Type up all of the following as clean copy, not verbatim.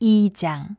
2장.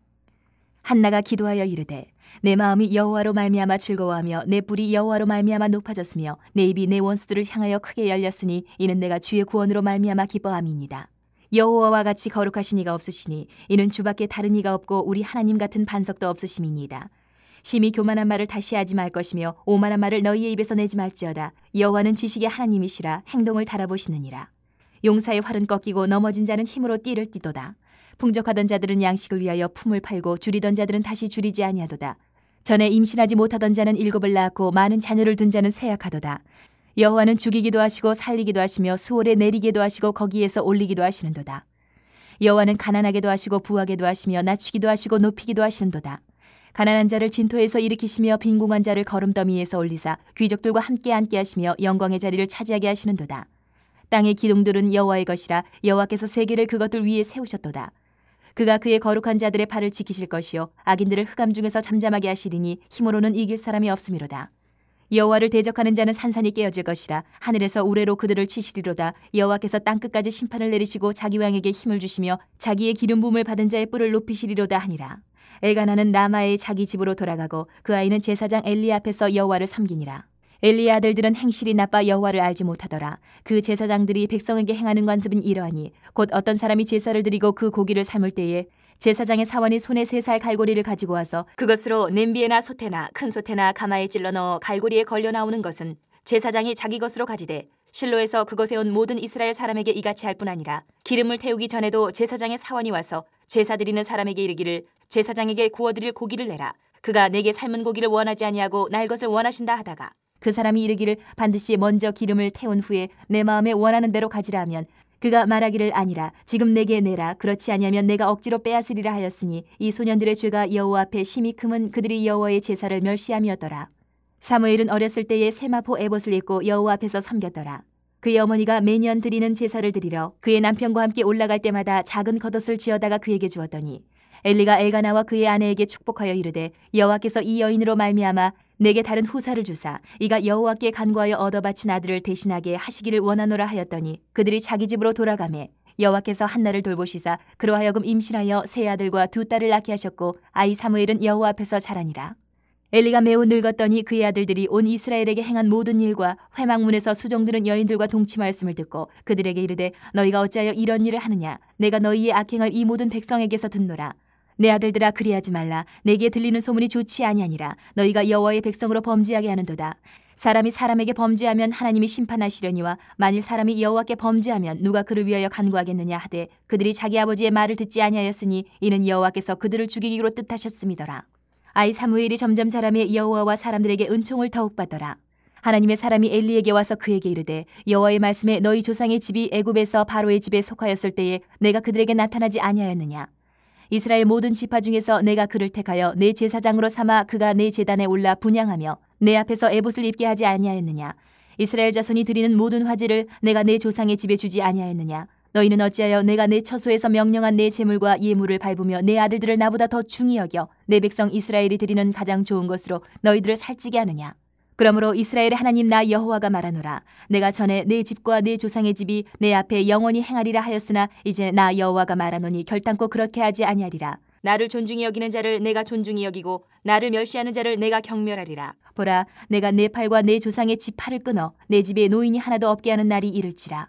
한나가 기도하여 이르되 내 마음이 여호와로 말미암아 즐거워하며 내 뿔이 여호와로 말미암아 높아졌으며 내 입이 내 원수들을 향하여 크게 열렸으니 이는 내가 주의 구원으로 말미암아 기뻐함이니이다. 여호와와 같이 거룩하신 이가 없으시니 이는 주밖에 다른 이가 없고 우리 하나님 같은 반석도 없으심이니이다. 심히 교만한 말을 다시 하지 말 것이며 오만한 말을 너희의 입에서 내지 말지어다. 여호와는 지식의 하나님이시라 행동을 달아보시느니라. 용사의 활은 꺾이고 넘어진 자는 힘으로 띠를 띠도다. 풍족하던 자들은 양식을 위하여 품을 팔고 줄이던 자들은 다시 줄이지 아니하도다. 전에 임신하지 못하던 자는 7을 낳고 많은 자녀를 둔 자는 쇠약하도다. 여호와는 죽이기도 하시고 살리기도 하시며 수월에 내리기도 하시고 거기에서 올리기도 하시는도다. 여호와는 가난하게도 하시고 부하게도 하시며 낮추기도 하시고 높이기도 하시는도다. 가난한 자를 진토에서 일으키시며 빈궁한 자를 거름더미에서 올리사 귀족들과 함께 앉게 하시며 영광의 자리를 차지하게 하시는도다. 땅의 기둥들은 여호와의 것이라 여호와께서 세계를 그것들 위에 세우셨도다. 그가 그의 거룩한 자들의 발을 지키실 것이요 악인들을 흑암 중에서 잠잠하게 하시리니 힘으로는 이길 사람이 없음이로다. 여호와를 대적하는 자는 산산이 깨어질 것이라 하늘에서 우레로 그들을 치시리로다. 여호와께서 땅끝까지 심판을 내리시고 자기 왕에게 힘을 주시며 자기의 기름 부음을 받은 자의 뿔을 높이시리로다 하니라. 엘가나는 라마의 자기 집으로 돌아가고 그 아이는 제사장 엘리 앞에서 여호와를 섬기니라. 엘리의 아들들은 행실이 나빠 여호와를 알지 못하더라. 그 제사장들이 백성에게 행하는 관습은 이러하니 곧 어떤 사람이 제사를 드리고 그 고기를 삶을 때에 제사장의 사원이 손에 3살 갈고리를 가지고 와서 그것으로 냄비에나 솥에나 큰 솥에나 가마에 찔러 넣어 갈고리에 걸려 나오는 것은 제사장이 자기 것으로 가지되 실로에서 그것에 온 모든 이스라엘 사람에게 이같이 할 뿐 아니라 기름을 태우기 전에도 제사장의 사원이 와서 제사 드리는 사람에게 이르기를 제사장에게 구워드릴 고기를 내라. 그가 내게 삶은 고기를 원하지 아니하고 날 것을 원하신다 하다가 그 사람이 이르기를 반드시 먼저 기름을 태운 후에 내 마음에 원하는 대로 가지라 하면 그가 말하기를 아니라 지금 내게 내라. 그렇지 아니하면 내가 억지로 빼앗으리라 하였으니 이 소년들의 죄가 여호와 앞에 심히 크면 그들이 여호와의 제사를 멸시함이었더라. 사무엘은 어렸을 때에 세마포 에봇을 입고 여호와 앞에서 섬겼더라. 그의 어머니가 매년 드리는 제사를 드리러 그의 남편과 함께 올라갈 때마다 작은 겉옷을 지어다가 그에게 주었더니 엘리가 엘가나와 그의 아내에게 축복하여 이르되 여호와께서 이 여인으로 말미암아 내게 다른 후사를 주사 이가 여호와께 간구하여 얻어 바친 아들을 대신하게 하시기를 원하노라 하였더니 그들이 자기 집으로 돌아가매 여호와께서 한나를 돌보시사 그로 하여금 임신하여 3 아들과 2 딸을 낳게 하셨고 아이 사무엘은 여호와 앞에서 자라니라. 엘리가 매우 늙었더니 그의 아들들이 온 이스라엘에게 행한 모든 일과 회막문에서 수종드는 여인들과 동침하였음을 듣고 그들에게 이르되 너희가 어찌하여 이런 일을 하느냐. 내가 너희의 악행을 이 모든 백성에게서 듣노라. 내 아들들아 그리하지 말라. 내게 들리는 소문이 좋지 아니하니라. 너희가 여호와의 백성으로 범죄하게 하는도다. 사람이 사람에게 범죄하면 하나님이 심판하시려니와 만일 사람이 여호와께 범죄하면 누가 그를 위하여 간구하겠느냐 하되 그들이 자기 아버지의 말을 듣지 아니하였으니 이는 여호와께서 그들을 죽이기로 뜻하셨음이더라. 아이 사무엘이 점점 자라매 여호와와 사람들에게 은총을 더욱 받더라. 하나님의 사람이 엘리에게 와서 그에게 이르되 여호와의 말씀에 너희 조상의 집이 애굽에서 바로의 집에 속하였을 때에 내가 그들에게 나타나지 아니하였느냐. 이스라엘 모든 지파 중에서 내가 그를 택하여 내 제사장으로 삼아 그가 내 제단에 올라 분향하며 내 앞에서 에봇을 입게 하지 아니하였느냐. 이스라엘 자손이 드리는 모든 화제를 내가 내 조상의 집에 주지 아니하였느냐. 너희는 어찌하여 내가 내 처소에서 명령한 내 제물과 예물을 밟으며 내 아들들을 나보다 더 중히 여겨 내 백성 이스라엘이 드리는 가장 좋은 것으로 너희들을 살찌게 하느냐. 그러므로 이스라엘의 하나님 나 여호와가 말하노라. 내가 전에 내 집과 내 조상의 집이 내 앞에 영원히 행하리라 하였으나 이제 나 여호와가 말하노니 결단코 그렇게 하지 아니하리라. 나를 존중히 여기는 자를 내가 존중히 여기고 나를 멸시하는 자를 내가 경멸하리라. 보라, 내가 내 팔과 내 조상의 집 팔을 끊어 내 집에 노인이 하나도 없게 하는 날이 이를지라.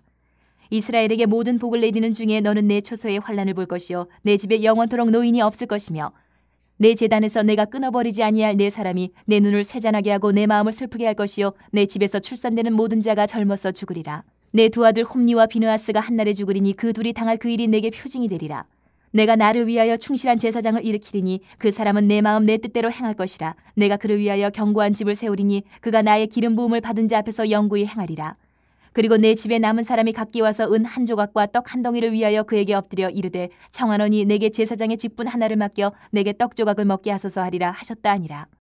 이스라엘에게 모든 복을 내리는 중에 너는 내 초소의 환난을 볼 것이요 내 집에 영원토록 노인이 없을 것이며 내 제단에서 내가 끊어버리지 아니할 내 사람이 내 눈을 쇠잔하게 하고 내 마음을 슬프게 할 것이요 내 집에서 출산되는 모든 자가 젊어서 죽으리라. 내 2 아들 홈니와 비느하스가 한날에 죽으리니 그 둘이 당할 그 일이 내게 표징이 되리라. 내가 나를 위하여 충실한 제사장을 일으키리니 그 사람은 내 마음 내 뜻대로 행할 것이라. 내가 그를 위하여 견고한 집을 세우리니 그가 나의 기름 부음을 받은 자 앞에서 영구히 행하리라. 그리고 내 집에 남은 사람이 각기 와서 은 1 조각과 떡 1 덩이를 위하여 그에게 엎드려 이르되 청하노니 내게 제사장의 직분 하나를 맡겨 내게 떡 조각을 먹게 하소서 하리라 하셨다 하니라.